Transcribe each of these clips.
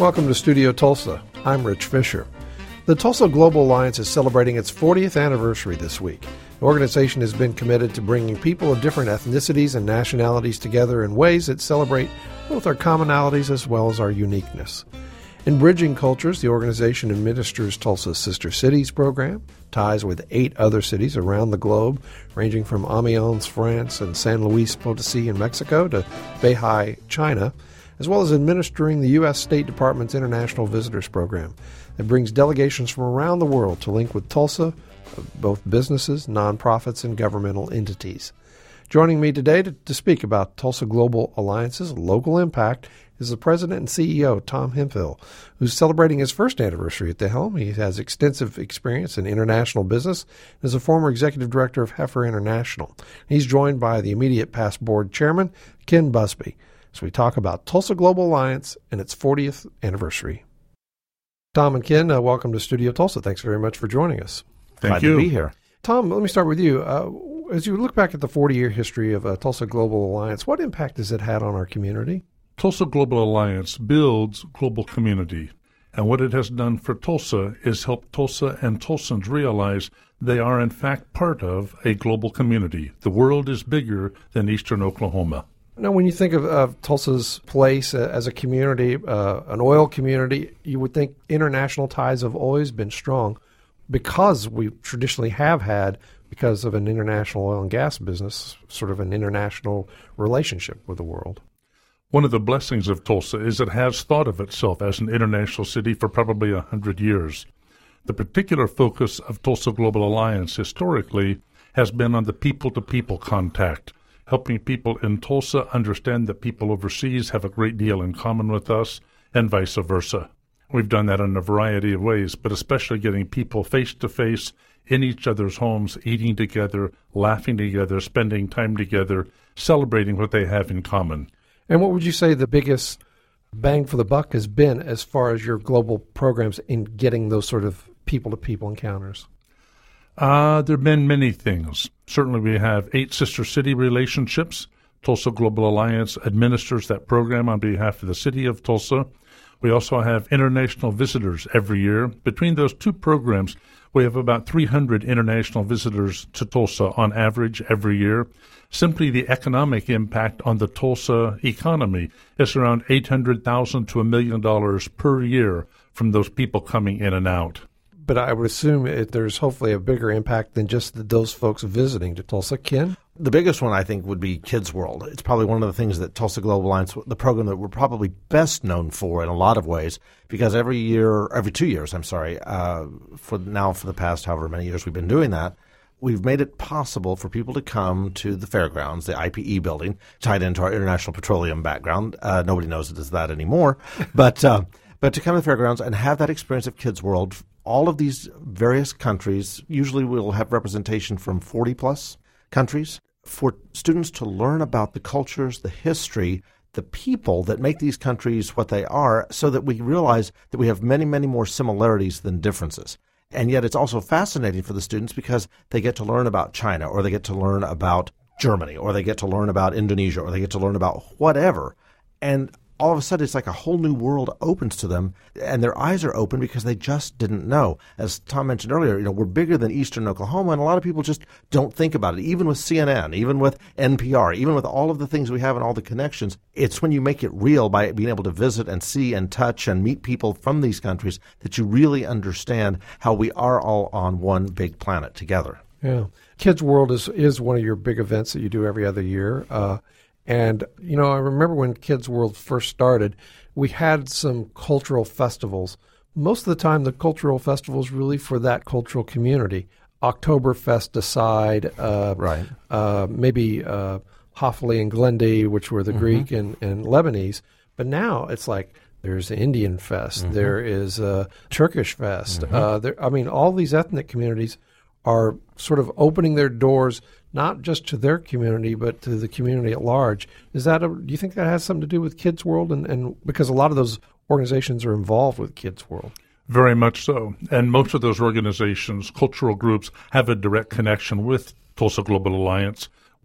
welcome to Studio Tulsa. I'm Rich Fisher. The Tulsa Global Alliance is celebrating its 40th anniversary this week. The organization has been committed to bringing people of different ethnicities and nationalities together in ways that celebrate both our commonalities as well as our uniqueness. In Bridging Cultures, the organization administers Tulsa's Sister Cities program, ties with 8 other cities around the globe, ranging from Amiens, France, and San Luis Potosí in Mexico to Beihai, China, as well as administering the U.S. State Department's International Visitors Program that brings delegations from around the world to link with Tulsa, both businesses, nonprofits, and governmental entities. Joining me today to speak about Tulsa Global Alliance's local impact is the president and CEO, Tom Hemphill, who's celebrating his first anniversary at the helm. He has extensive experience in international business and is a former executive director of Heifer International. He's joined by the immediate past board chairman, Ken Busby, as we talk about Tulsa Global Alliance and its 40th anniversary. Tom and Ken, welcome to Studio Tulsa. Thanks very much for joining us. Thank you. Glad to be here. Tom, let me start with you. As you look back at the 40-year history of Tulsa Global Alliance, what impact has it had on our community? Tulsa Global Alliance builds global community, and what it has done for Tulsa is help Tulsa and Tulsans realize they are in fact part of a global community. The world is bigger than eastern Oklahoma. Now, when you think of Tulsa's place as a community, an oil community, you would think international ties have always been strong because we traditionally have had, because of an international oil and gas business, sort of an international relationship with the world. One of the blessings of Tulsa is it has thought of itself as an international city for probably 100 years. The particular focus of Tulsa Global Alliance historically has been on the people-to-people contact, helping people in Tulsa understand that people overseas have a great deal in common with us, and vice versa. We've done that in a variety of ways, but especially getting people face-to-face in each other's homes, eating together, laughing together, spending time together, celebrating what they have in common. And what would you say the biggest bang for the buck has been as far as your global programs in getting those sort of people-to-people encounters? There have been many things. Certainly we have 8 sister city relationships. Tulsa Global Alliance administers that program on behalf of the city of Tulsa. We also have international visitors every year. Between those 2 programs, we have about 300 international visitors to Tulsa on average every year. Simply the economic impact on the Tulsa economy is around $800,000 to $1 million per year from those people coming in and out. But I would assume there's hopefully a bigger impact than just those folks visiting to Tulsa. Ken? The biggest one, I think, would be Kids World. It's probably one of the things that Tulsa Global Alliance, the program that we're probably best known for in a lot of ways, because every 2 years, for the past however many years we've been doing that, we've made it possible for people to come to the fairgrounds, the IPE building, tied into our international petroleum background. Nobody knows it as that anymore. But to come to the fairgrounds and have that experience of Kids World, all of these various countries, usually we'll have representation from 40-plus countries, for students to learn about the cultures, the history, the people that make these countries what they are, so that we realize that we have many, many more similarities than differences. And yet it's also fascinating for the students because they get to learn about China, or they get to learn about Germany, or they get to learn about Indonesia, or they get to learn about whatever. And all of a sudden, it's like a whole new world opens to them, and their eyes are open because they just didn't know. As Tom mentioned earlier, we're bigger than eastern Oklahoma, and a lot of people just don't think about it. Even with CNN, even with NPR, even with all of the things we have and all the connections, it's when you make it real by being able to visit and see and touch and meet people from these countries that you really understand how we are all on one big planet together. Yeah. Kids World is one of your big events that you do every other year. And, I remember when Kids World first started, we had some cultural festivals. Most of the time, the cultural festivals really for that cultural community. Oktoberfest aside, maybe Hofli and Glendy, which were the Greek and Lebanese. But now it's like there's Indian Fest, there is Turkish Fest. All these ethnic communities are sort of opening their doors not just to their community, but to the community at large. Do you think that has something to do with Kids World? And because a lot of those organizations are involved with Kids World. Very much so. And most of those organizations, cultural groups, have a direct connection with Tulsa Global Alliance.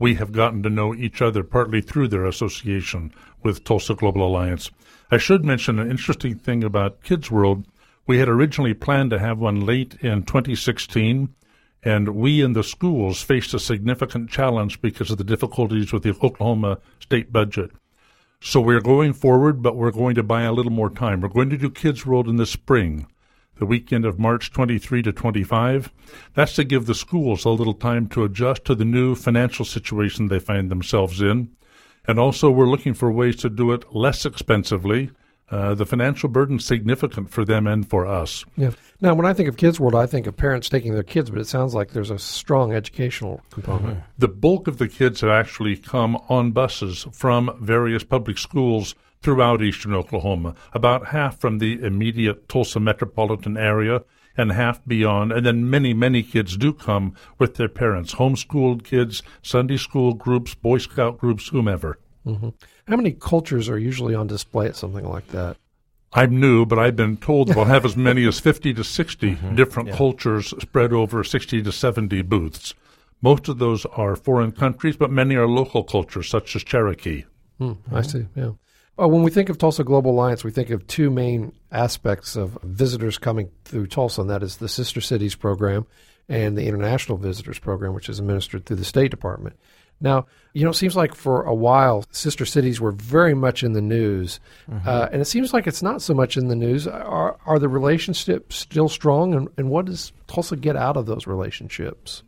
we have gotten to know each other partly through their association with Tulsa Global Alliance. I should mention an interesting thing about Kids World. We had originally planned to have one late in 2016, and we in the schools faced a significant challenge because of the difficulties with the Oklahoma state budget. So we're going forward, but we're going to buy a little more time. We're going to do Kids World in the spring, the weekend of March 23 to 25. That's to give the schools a little time to adjust to the new financial situation they find themselves in. And also we're looking for ways to do it less expensively. The financial burden is significant for them and for us. Yeah. Now, when I think of Kids World, I think of parents taking their kids, but it sounds like there's a strong educational component. Mm-hmm. The bulk of the kids have actually come on buses from various public schools throughout eastern Oklahoma, about half from the immediate Tulsa metropolitan area and half beyond. And then many, many kids do come with their parents, homeschooled kids, Sunday school groups, Boy Scout groups, whomever. Mm-hmm. How many cultures are usually on display at something like that? I'm new, but I've been told we'll have as many as 50 to 60 different cultures spread over 60 to 70 booths. Most of those are foreign countries, but many are local cultures, such as Cherokee. I see, yeah. When we think of Tulsa Global Alliance, we think of two main aspects of visitors coming through Tulsa, and that is the Sister Cities program and the International Visitors Program, which is administered through the State Department. Now, it seems like for a while, sister cities were very much in the news, and it seems like it's not so much in the news. Are the relationships still strong, and what does Tulsa get out of those relationships?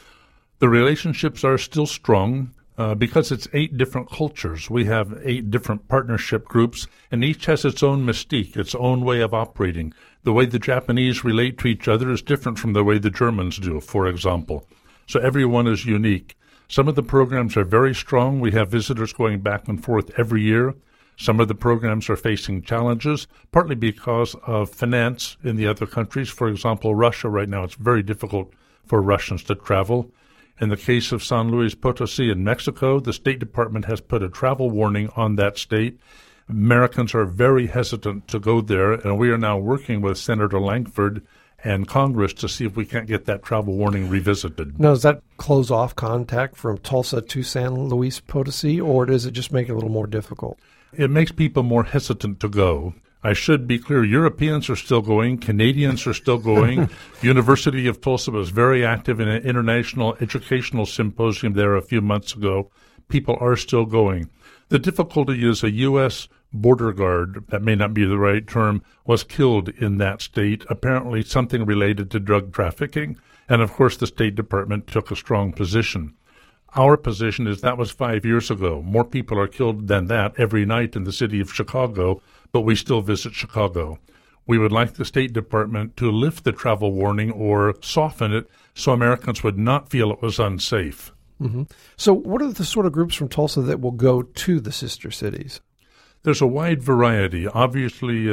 The relationships are still strong because it's 8 different cultures. We have 8 different partnership groups, and each has its own mystique, its own way of operating. The way the Japanese relate to each other is different from the way the Germans do, for example. So everyone is unique. Some of the programs are very strong. We have visitors going back and forth every year. Some of the programs are facing challenges, partly because of finance in the other countries. For example, Russia right now, it's very difficult for Russians to travel. In the case of San Luis Potosi in Mexico, the State Department has put a travel warning on that state. Americans are very hesitant to go there, and we are now working with Senator Lankford and Congress to see if we can't get that travel warning revisited. Now, does that close off contact from Tulsa to San Luis Potosi, or does it just make it a little more difficult? It makes people more hesitant to go. I should be clear, Europeans are still going, Canadians are still going. University of Tulsa was very active in an international educational symposium there a few months ago. People are still going. The difficulty is a U.S. border guard, that may not be the right term, was killed in that state, apparently something related to drug trafficking. And, of course, the State Department took a strong position. Our position is that was 5 years ago. More people are killed than that every night in the city of Chicago, but we still visit Chicago. We would like the State Department to lift the travel warning or soften it so Americans would not feel it was unsafe. Mm-hmm. So what are the sort of groups from Tulsa that will go to the sister cities? There's a wide variety. Obviously,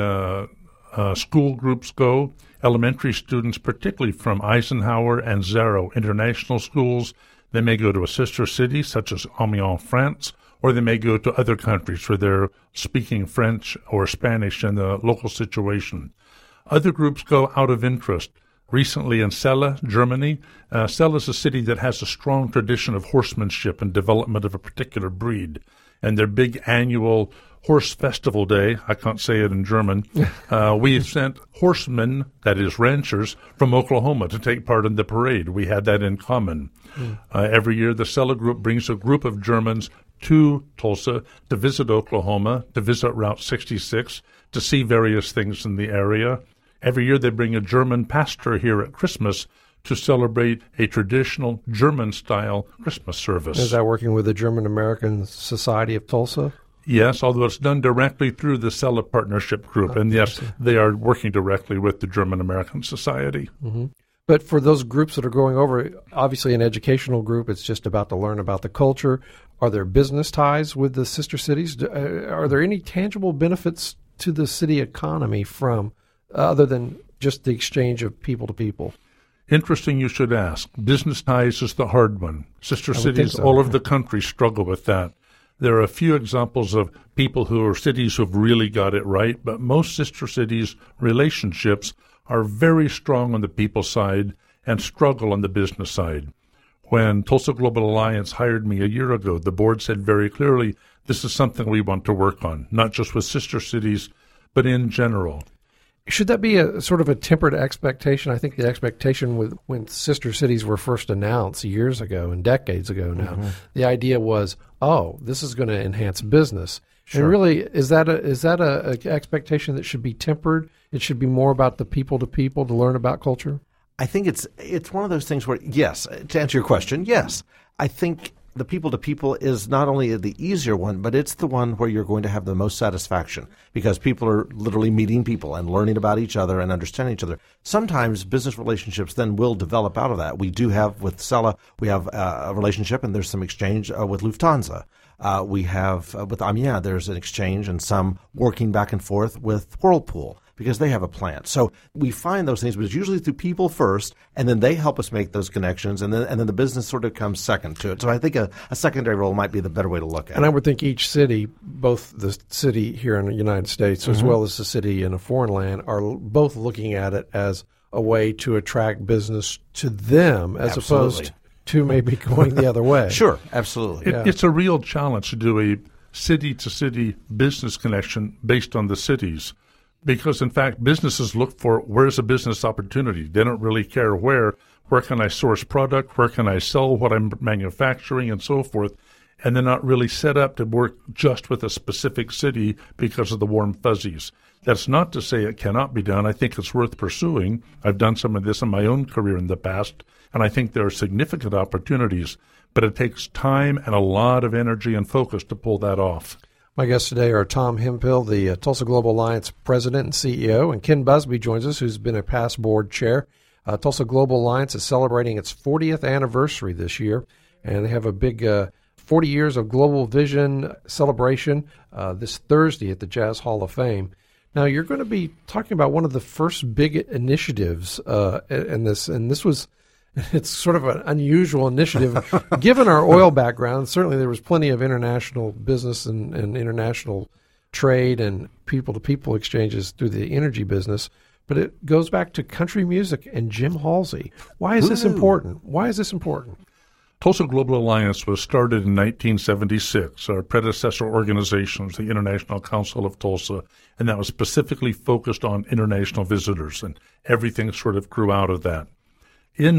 school groups go, elementary students, particularly from Eisenhower and Zarrow International Schools. They may go to a sister city, such as Amiens, France, or they may go to other countries where they're speaking French or Spanish in the local situation. Other groups go out of interest. Recently in Celle, Germany, Celle is a city that has a strong tradition of horsemanship and development of a particular breed. And their big annual horse festival day, I can't say it in German, we sent horsemen, that is ranchers, from Oklahoma to take part in the parade. We had that in common. Every year the Celle group brings a group of Germans to Tulsa to visit Oklahoma, to visit Route 66, to see various things in the area. Every year they bring a German pastor here at Christmas to celebrate a traditional German-style Christmas service. Is that working with the German-American Society of Tulsa? Yes, although it's done directly through the Celle Partnership Group. And yes, they are working directly with the German-American Society. Mm-hmm. But for those groups that are going over, obviously an educational group, it's just about to learn about the culture. Are there business ties with the sister cities? Are there any tangible benefits to the city economy from other than just the exchange of people to people? Interesting you should ask. Business ties is the hard one. Sister cities all over the country struggle with that. There are a few examples of people who are cities who have really got it right, but most sister cities' relationships are very strong on the people side and struggle on the business side. When Tulsa Global Alliance hired me a year ago, the board said very clearly, this is something we want to work on, not just with sister cities, but in general. Should that be a sort of a tempered expectation? I think the expectation when sister cities were first announced years ago and decades ago now, the idea was, oh, this is going to enhance business. Sure. And really, is that a expectation that should be tempered? It should be more about the people to people to learn about culture? I think it's one of those things where, yes, to answer your question, yes. I think the people-to-people is not only the easier one, but it's the one where you're going to have the most satisfaction because people are literally meeting people and learning about each other and understanding each other. Sometimes business relationships then will develop out of that. We do have with Sella, we have a relationship and there's some exchange with Lufthansa. We have with Amiens, there's an exchange and some working back and forth with Whirlpool because they have a plant. So we find those things, but it's usually through people first, and then they help us make those connections, and then the business sort of comes second to it. So I think a secondary role might be the better way to look at it. And I would think each city, both the city here in the United States as well as the city in a foreign land, are both looking at it as a way to attract business to them as opposed to maybe going the other way. Sure, absolutely. It's a real challenge to do a city-to-city business connection based on the cities. Because, in fact, businesses look for where's a business opportunity. They don't really care where can I source product, where can I sell what I'm manufacturing, and so forth. And they're not really set up to work just with a specific city because of the warm fuzzies. That's not to say it cannot be done. I think it's worth pursuing. I've done some of this in my own career in the past, and I think there are significant opportunities. But it takes time and a lot of energy and focus to pull that off. My guests today are Tom Hemphill, the Tulsa Global Alliance president and CEO, and Ken Busby joins us, who's been a past board chair. Tulsa Global Alliance is celebrating its 40th anniversary this year, and they have a big 40 years of global vision celebration this Thursday at the Jazz Hall of Fame. Now, you're going to be talking about one of the first big initiatives in this, and this was it's sort of an unusual initiative. Given our oil background, certainly there was plenty of international business and international trade and people-to-people exchanges through the energy business, but it goes back to country music and Jim Halsey. Why is this important? Why is this important? Tulsa Global Alliance was started in 1976. Our predecessor organization was the International Council of Tulsa, and that was specifically focused on international visitors, and everything sort of grew out of that. In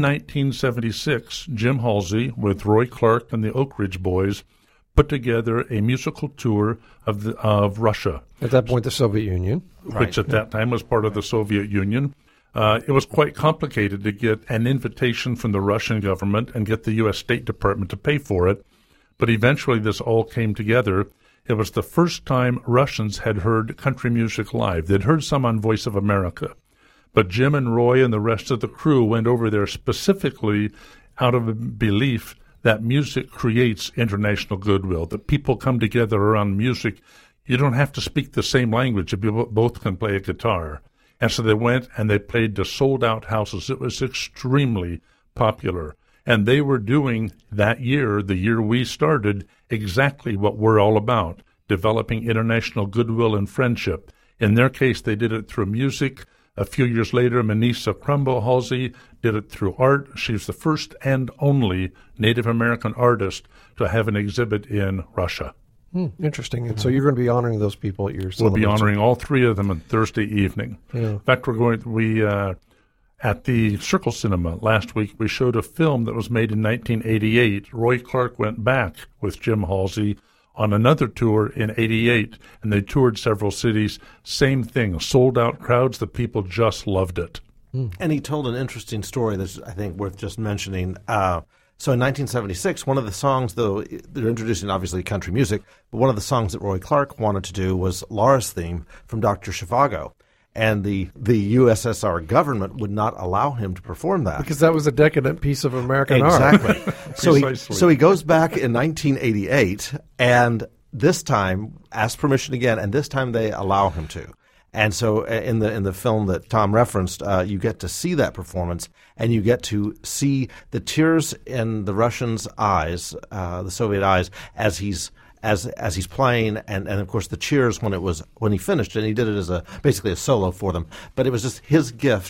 1976, Jim Halsey, with Roy Clark and the Oak Ridge Boys, put together a musical tour of Russia. At that point, the Soviet Union. Which at that time was part of the Soviet Union. It was quite complicated to get an invitation from the Russian government and get the U.S. State Department to pay for it. But eventually this all came together. It was the first time Russians had heard country music live. They'd heard some on Voice of America. But Jim and Roy and the rest of the crew went over there specifically out of a belief that music creates international goodwill, that people come together around music. You don't have to speak the same language if you both can play a guitar. And so they went and they played to sold-out houses. It was extremely popular. And they were doing that year, the year we started, exactly what we're all about, developing international goodwill and friendship. In their case, they did it through music. A few years later, Manisa Crumbo Halsey did it through art. She's the first and only Native American artist to have an exhibit in Russia. Interesting. And so you're going to be honoring those people at your celebration. We'll be honoring all three of them on Thursday evening. Yeah. In fact, at the Circle Cinema last week, we showed a film that was made in 1988. Roy Clark went back with Jim Halsey on another tour in 88, and they toured several cities. Same thing, sold-out crowds. The people just loved it. And he told an interesting story that's, I think, worth just mentioning. So in 1976, one of the songs, though, they're introducing obviously country music, but one of the songs that Roy Clark wanted to do was Laura's theme from Dr. Zhivago. And the USSR government would not allow him to perform that. Because that was a decadent piece of American art. Exactly. So he goes back in 1988 and this time asks permission again, and this time they allow him to. And so in the film that Tom referenced, you get to see that performance, and you get to see the tears in the Russians' eyes, the Soviet eyes, as he's playing, and of course the cheers when he finished, and he did it as basically a solo for them. But it was just his gift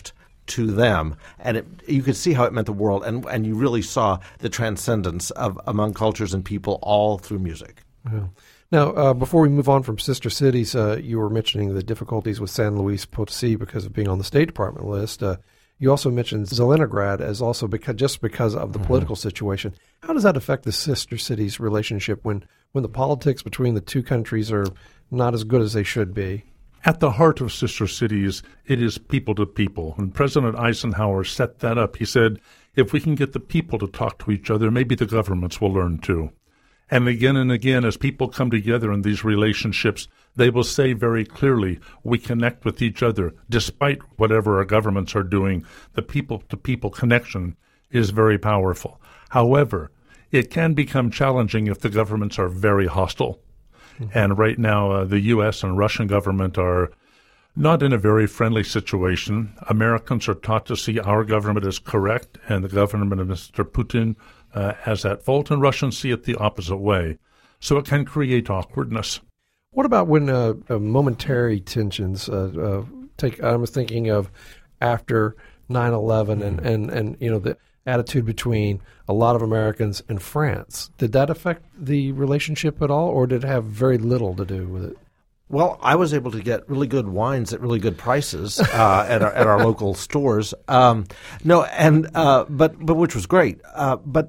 to them, and you could see how it meant the world, and you really saw the transcendence of among cultures and people all through music. Yeah. Now, before we move on from sister cities, you were mentioning the difficulties with San Luis Potosí because of being on the State Department list. You also mentioned Zelenograd as also because of the political situation. How does that affect the sister cities' relationship when the politics between the two countries are not as good as they should be? At the heart of sister cities, it is people to people. When President Eisenhower set that up, he said, if we can get the people to talk to each other, maybe the governments will learn too. And again, as people come together in these relationships, they will say very clearly, we connect with each other. Despite whatever our governments are doing, the people-to-people connection is very powerful. However, it can become challenging if the governments are very hostile. And right now, the U.S. and Russian government are not in a very friendly situation. Americans are taught to see our government as correct and the government of Mr. Putin as at fault, and Russians see it the opposite way. So it can create awkwardness. What about when momentary tensions take? I was thinking of after 9/11 and the attitude between a lot of Americans and France. Did that affect the relationship at all, or did it have very little to do with it? Well, I was able to get really good wines at really good prices at our local stores. But which was great. But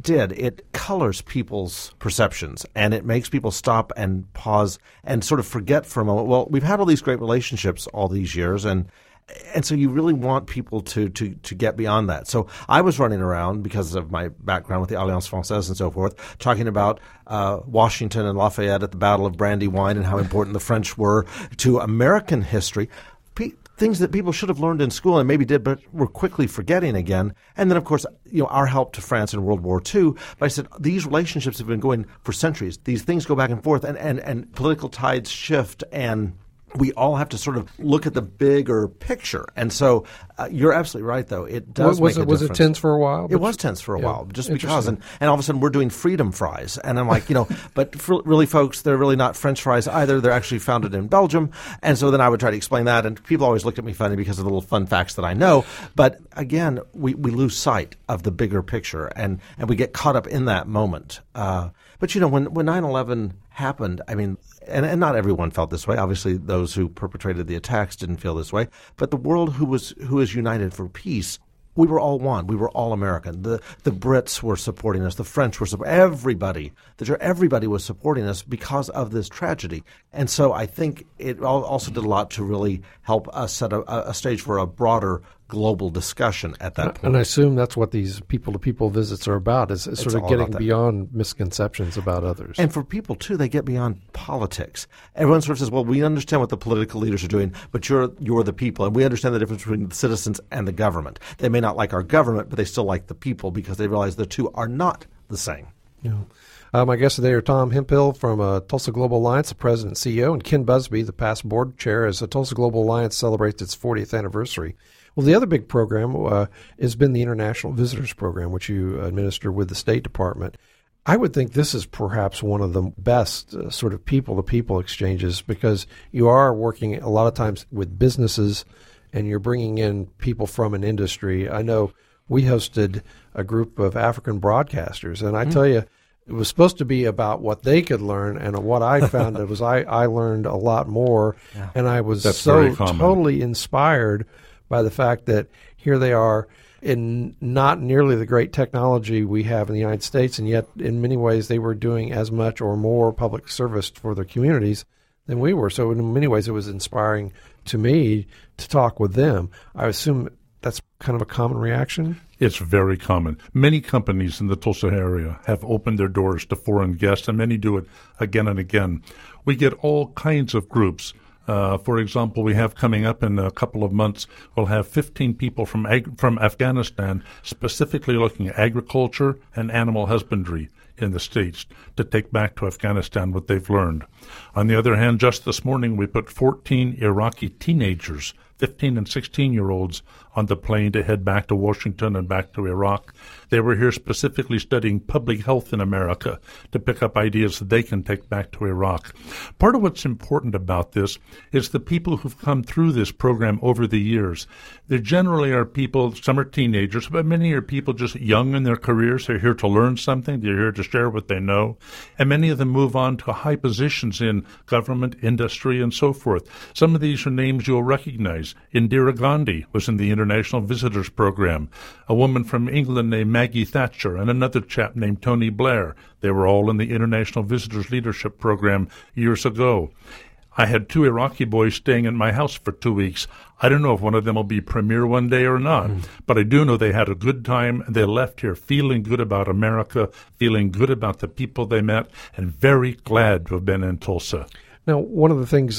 it colors people's perceptions, and it makes people stop and pause and sort of forget for a moment. Well, we've had all these great relationships all these years, and so you really want people to get beyond that. So I was running around because of my background with the Alliance Française and so forth, talking about Washington and Lafayette at the Battle of Brandywine and how important the French were to American history. Things that people should have learned in school and maybe did, but were quickly forgetting again. And then, of course, our help to France in World War II. But I said, these relationships have been going for centuries. These things go back and forth, and political tides shift, and we all have to sort of look at the bigger picture. And so you're absolutely right, though. It does make a difference. Was it tense for a while? It was tense for a while, just because. And all of a sudden, we're doing freedom fries. And I'm like, but really, folks, they're really not French fries either. They're actually founded in Belgium. And so then I would try to explain that. And people always looked at me funny because of the little fun facts that I know. But again, we lose sight of the bigger picture, and we get caught up in that moment. But when 9/11 happened, I mean, and not everyone felt this way. Obviously, those who perpetrated the attacks didn't feel this way. But the world who was united for peace, we were all one. We were all American. The Brits were supporting us. The French were supporting everybody. Everybody was supporting us because of this tragedy. And so I think it also did a lot to really help us set a stage for a broader global discussion at that point. And I assume that's what these people-to-people visits are about, is sort of getting beyond misconceptions about others. And for people, too, they get beyond politics. Everyone sort of says, well, we understand what the political leaders are doing, but you're the people, and we understand the difference between the citizens and the government. They may not like our government, but they still like the people because they realize the two are not the same. Yeah. My guests today are Tom Hemphill from Tulsa Global Alliance, the president and CEO, and Ken Busby, the past board chair, as the Tulsa Global Alliance celebrates its 40th anniversary. Well, the other big program has been the International Visitors Program, which you administer with the State Department. I would think this is perhaps one of the best sort of people-to-people exchanges because you are working a lot of times with businesses and you're bringing in people from an industry. I know we hosted a group of African broadcasters, and I tell you, it was supposed to be about what they could learn, and what I found was I learned a lot more, and I was totally inspired by the fact that here they are in not nearly the great technology we have in the United States, and yet in many ways they were doing as much or more public service for their communities than we were. So in many ways it was inspiring to me to talk with them. I assume that's kind of a common reaction? It's very common. Many companies in the Tulsa area have opened their doors to foreign guests, and many do it again and again. We get all kinds of groups. For example, we have coming up in a couple of months, we'll have 15 people from Afghanistan specifically looking at agriculture and animal husbandry in the States to take back to Afghanistan what they've learned. On the other hand, just this morning we put 14 Iraqi teenagers 15 and 16-year-olds on the plane to head back to Washington and back to Iraq. They were here specifically studying public health in America to pick up ideas that they can take back to Iraq. Part of what's important about this is the people who've come through this program over the years. There generally are people, some are teenagers, but many are people just young in their careers. They're here to learn something. They're here to share what they know. And many of them move on to high positions in government, industry, and so forth. Some of these are names you'll recognize. Indira Gandhi was in the International Visitors Program. A woman from England named Maggie Thatcher and another chap named Tony Blair. They were all in the International Visitors Leadership Program years ago. I had 2 Iraqi boys staying in my house for 2 weeks. I don't know if one of them will be premier one day or not, but I do know they had a good time. They left here feeling good about America, feeling good about the people they met, and very glad to have been in Tulsa. Now, one of the things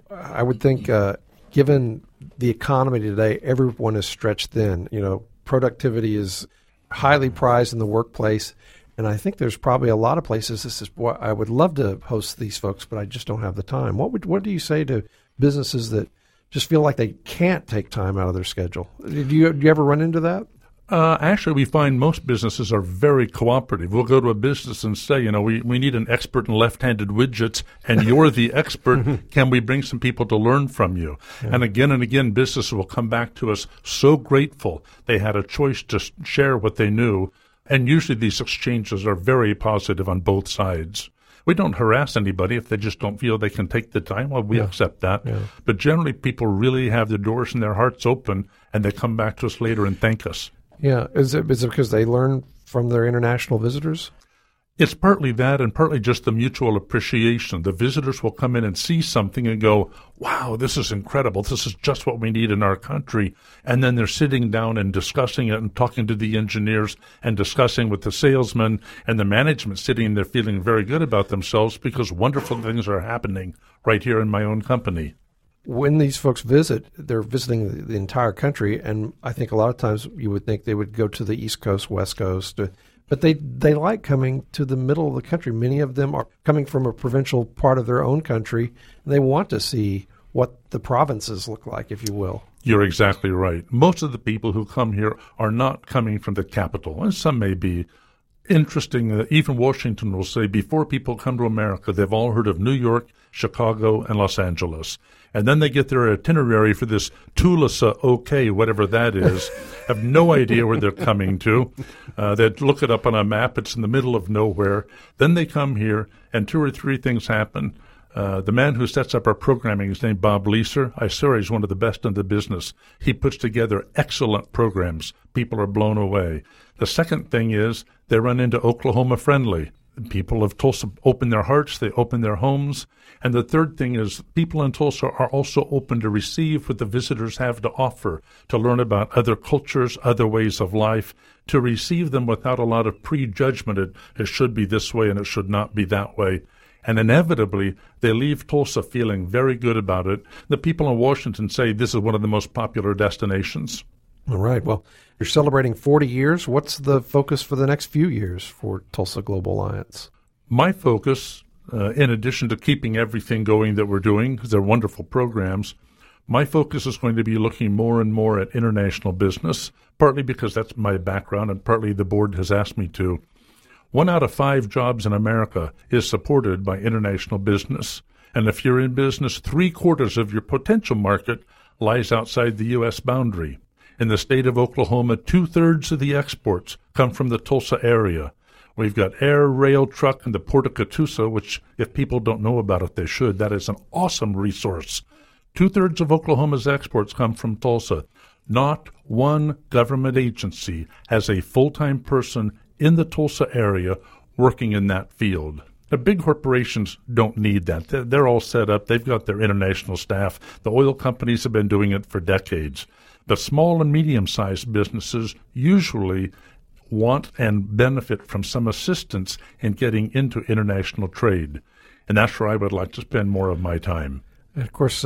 I would think, given the economy today, everyone is stretched thin. You know, productivity is highly prized in the workplace. And I think there's probably a lot of places. This is what I would love to host these folks, but I just don't have the time. What do you say to businesses that just feel like they can't take time out of their schedule? Do you ever run into that? Actually, we find most businesses are very cooperative. We'll go to a business and say, you know, we need an expert in left-handed widgets, and you're the expert. Can we bring some people to learn from you? Yeah. And again, businesses will come back to us so grateful they had a choice to share what they knew. And usually these exchanges are very positive on both sides. We don't harass anybody if they just don't feel they can take the time. Well, we accept that. Yeah. But generally people really have their doors and their hearts open, and they come back to us later and thank us. Yeah. Is it because they learn from their international visitors? It's partly that and partly just the mutual appreciation. The visitors will come in and see something and go, wow, this is incredible. This is just what we need in our country. And then they're sitting down and discussing it and talking to the engineers and discussing with the salesmen and the management, sitting there feeling very good about themselves because wonderful things are happening right here in my own company. When these folks visit, they're visiting the entire country, and I think a lot of times you would think they would go to the East Coast, West Coast, but they like coming to the middle of the country. Many of them are coming from a provincial part of their own country, and they want to see what the provinces look like, if you will. You're exactly right. Most of the people who come here are not coming from the capital, and some may be. Interesting, even Washington will say before people come to America, they've all heard of New York, Chicago, and Los Angeles. And then they get their itinerary for this Tulsa, okay, whatever that is, have no idea where they're coming to. They look it up on a map. It's in the middle of nowhere. Then they come here, and 2 or 3 things happen. The man who sets up our programming is named Bob Leeser. I swear he's one of the best in the business. He puts together excellent programs. People are blown away. The second thing is they run into Oklahoma Friendly. People of Tulsa open their hearts, they open their homes. And the third thing is people in Tulsa are also open to receive what the visitors have to offer, to learn about other cultures, other ways of life, to receive them without a lot of prejudgment. It should be this way and it should not be that way. And inevitably, they leave Tulsa feeling very good about it. The people in Washington say this is one of the most popular destinations. All right. Well, you're celebrating 40 years. What's the focus for the next few years for Tulsa Global Alliance? My focus, in addition to keeping everything going that we're doing, because they're wonderful programs, my focus is going to be looking more and more at international business, partly because that's my background and partly the board has asked me to. 1 out of 5 jobs in America is supported by international business. And if you're in business, 3/4 of your potential market lies outside the U.S. boundary. In the state of Oklahoma, 2/3 of the exports come from the Tulsa area. We've got air, rail, truck, and the Port of Catoosa, which, if people don't know about it, they should. That is an awesome resource. 2/3 of Oklahoma's exports come from Tulsa. Not one government agency has a full-time person in the Tulsa area working in that field. The big corporations don't need that. They're all set up. They've got their international staff. The oil companies have been doing it for decades. The small and medium-sized businesses usually want and benefit from some assistance in getting into international trade. And that's where I would like to spend more of my time. And of course,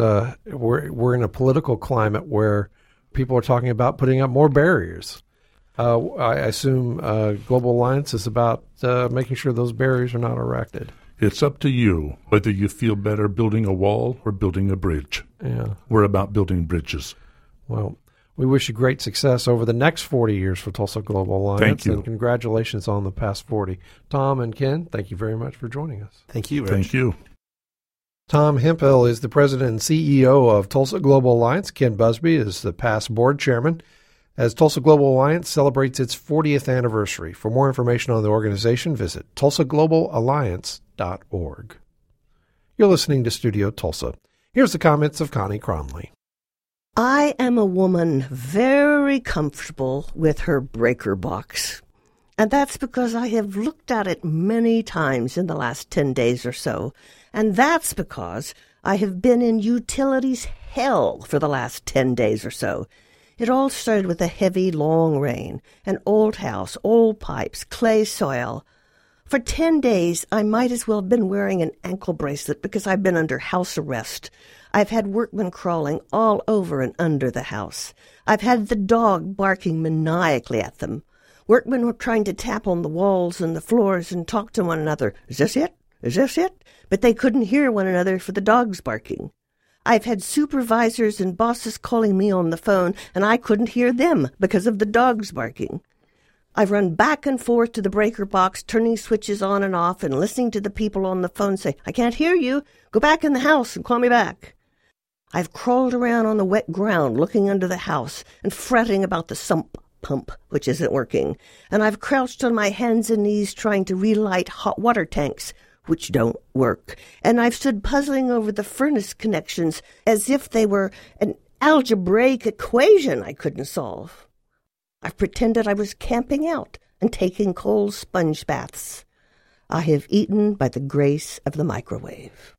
we're in a political climate where people are talking about putting up more barriers. I assume Global Alliance is about making sure those barriers are not erected. It's up to you whether you feel better building a wall or building a bridge. Yeah. We're about building bridges. Well, we wish you great success over the next 40 years for Tulsa Global Alliance. Thank you. And congratulations on the past 40. Tom and Ken, thank you very much for joining us. Thank you, Rich. Thank you. Tom Hemphill is the president and CEO of Tulsa Global Alliance. Ken Busby is the past board chairman as Tulsa Global Alliance celebrates its 40th anniversary. For more information on the organization, visit tulsaglobalalliance.org. You're listening to Studio Tulsa. Here's the comments of Connie Cronley. I am a woman very comfortable with her breaker box. And that's because I have looked at it many times in the last 10 days or so. And that's because I have been in utilities hell for the last 10 days or so. It all started with a heavy, long rain, an old house, old pipes, clay soil. For 10 days, I might as well have been wearing an ankle bracelet because I've been under house arrest. I've had workmen crawling all over and under the house. I've had the dog barking maniacally at them. Workmen were trying to tap on the walls and the floors and talk to one another. Is this it? Is this it? But they couldn't hear one another for the dogs barking. I've had supervisors and bosses calling me on the phone, and I couldn't hear them because of the dogs barking. I've run back and forth to the breaker box, turning switches on and off, and listening to the people on the phone say, I can't hear you. Go back in the house and call me back. I've crawled around on the wet ground, looking under the house, and fretting about the sump pump, which isn't working. And I've crouched on my hands and knees trying to relight hot water tanks, which don't work. And I've stood puzzling over the furnace connections as if they were an algebraic equation I couldn't solve. I've pretended I was camping out and taking cold sponge baths. I have eaten by the grace of the microwave.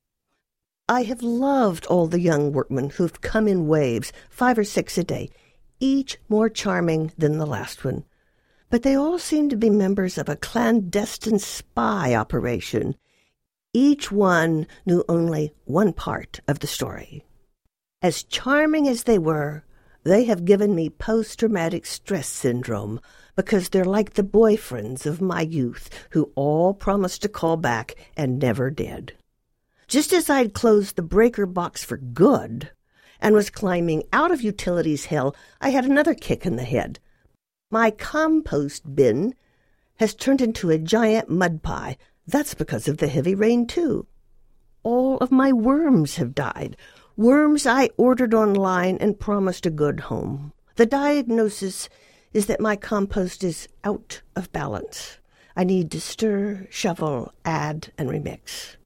I have loved all the young workmen who've come in waves, 5 or 6 a day, each more charming than the last one. But they all seem to be members of a clandestine spy operation. Each one knew only one part of the story. As charming as they were, they have given me post-traumatic stress syndrome because they're like the boyfriends of my youth who all promised to call back and never did. Just as I'd closed the breaker box for good and was climbing out of utilities hell, I had another kick in the head. My compost bin has turned into a giant mud pie. That's because of the heavy rain, too. All of my worms have died. Worms I ordered online and promised a good home. The diagnosis is that my compost is out of balance. I need to stir, shovel, add, and remix.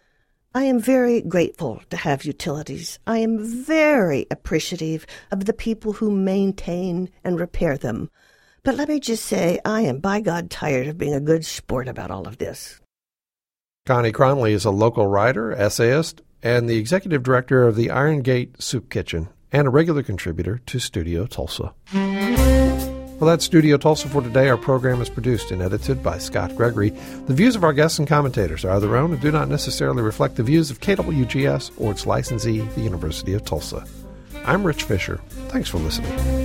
I am very grateful to have utilities. I am very appreciative of the people who maintain and repair them. But let me just say, I am by God tired of being a good sport about all of this. Connie Cronley is a local writer, essayist, and the executive director of the Iron Gate Soup Kitchen, and a regular contributor to Studio Tulsa. Well, that's Studio Tulsa for today. Our program is produced and edited by Scott Gregory. The views of our guests and commentators are their own and do not necessarily reflect the views of KWGS or its licensee, the University of Tulsa. I'm Rich Fisher. Thanks for listening.